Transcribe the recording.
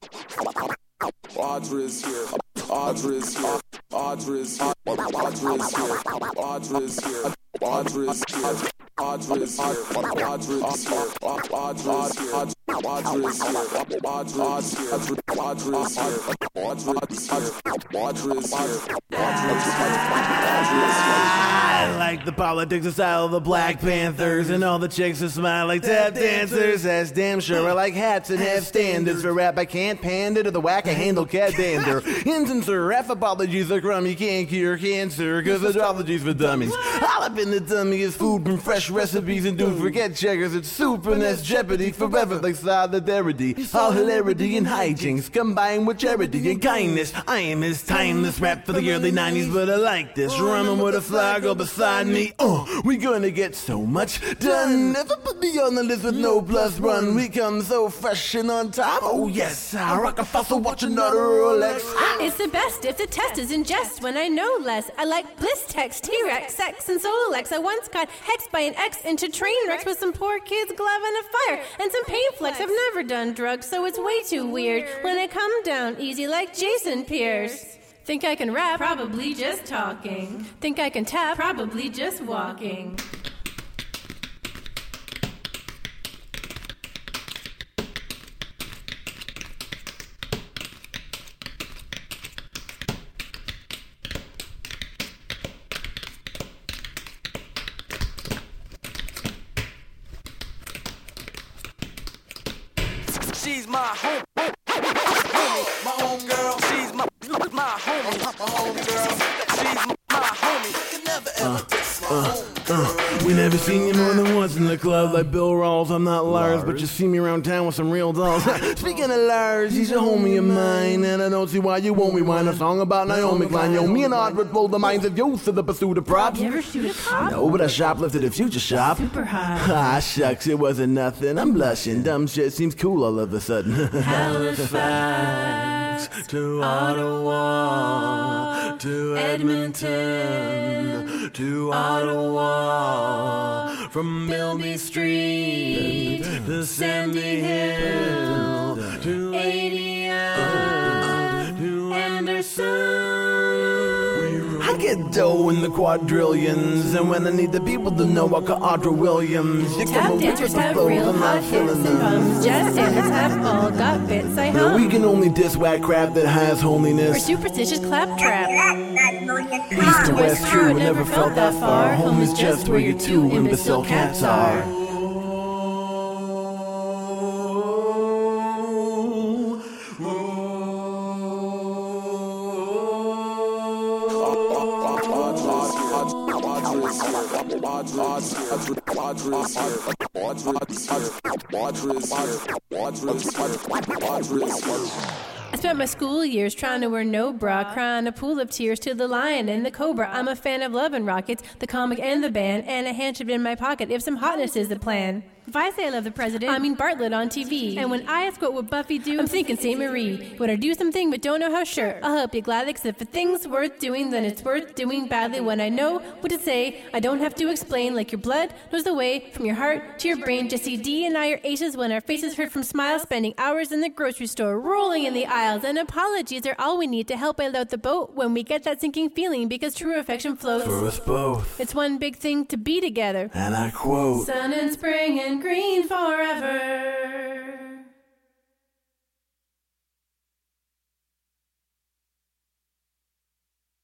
Audra's here. Audra's here. Audra's here. Audra's here. Audra's here. Audra's here. Audra's here. Audra's here. Audra's here. Audra's here. Audra's here. Audra's here. Audra's here. I like the politics and style of the Black Panthers and all the chicks who smile like tap dancers. That's damn sure. I like hats and have standards for rap. I can't pander to the whack. I handle cat dander. Instancer, F apologies are crummy. Can't cure cancer because astrology's for dummies. All up in the tummy is food from fresh recipes, and don't forget checkers. It's soup and that's jeopardy forever like solidarity. All hilarity and hijinks combined with charity and kindness. I am his timeless rap for the early 90s, but I like this. Rhyming with a flag all beside me. We gonna get so much done. Never put me on the list with no plus run. We come so fresh and on time. Oh yes, I rock a fossil watch another Rolex. It's the best if the test is in jest when I know less. I like Bliss Text, T-Rex, Sex, and Solex. I once got hexed by an ex into train wrecks with some poor kids glove and a fire and some pain flex. I've never done drugs, so it's way too weird when I come down easy like Jason Pierce. Think I can rap? Probably just talking. Think I can tap? Probably just walking. She's my home, my home girl. She's my homie, my home girl. She's my homie. Can never ever diss my home girl. We never seen you more than once in the club like Bill Rawls. I'm not Lars, but you see me around town with some real dolls. Speaking of Lars, he's a homie of mine, and I don't see why you won't rewind a song about Naomi Klein. Yo, me and Audra pulled the minds of youth to the pursuit of props. You ever shoot a cop? No, but I shoplifted a future shop. Super hot. Ah, shucks, it wasn't nothing. I'm blushing. Dumb shit seems cool all of a sudden. Halifax to Ottawa to Edmonton to Ottawa, from Milby Street to Sandy Hill to ADM to Anderson. I get dough in the quadrillions, and when I need the people to know, I call Audra Williams. You Tap dancers have real hot hits and bums. Jazz standards have all got bits I hum. We can only diss whack crap that has holiness. Or superstitious claptrap. East to west, true, never felt that far. Home is just where your two imbecile cats are. I spent my school years trying to wear no bra, crying a pool of tears to the lion and the cobra. I'm a fan of Love and Rockets, the comic and the band, and a handkerchief in my pocket if some hotness is the plan. If I say I love the president, I mean Bartlett on TV. And when I ask what would Buffy do, I'm thinking St. Marie. Would I do something but don't know how? Sure, I'll help you gladly, cause if a thing's worth doing, then it's worth doing badly. When I know what to say, I don't have to explain, like your blood knows the way from your heart to your brain. Just see D and I are aces when our faces hurt from smiles, spending hours in the grocery store, rolling in the aisles, and apologies are all we need to help bail out the boat when we get that sinking feeling, because true affection floats for us both. It's one big thing to be together. And I quote, sun and spring and green forever.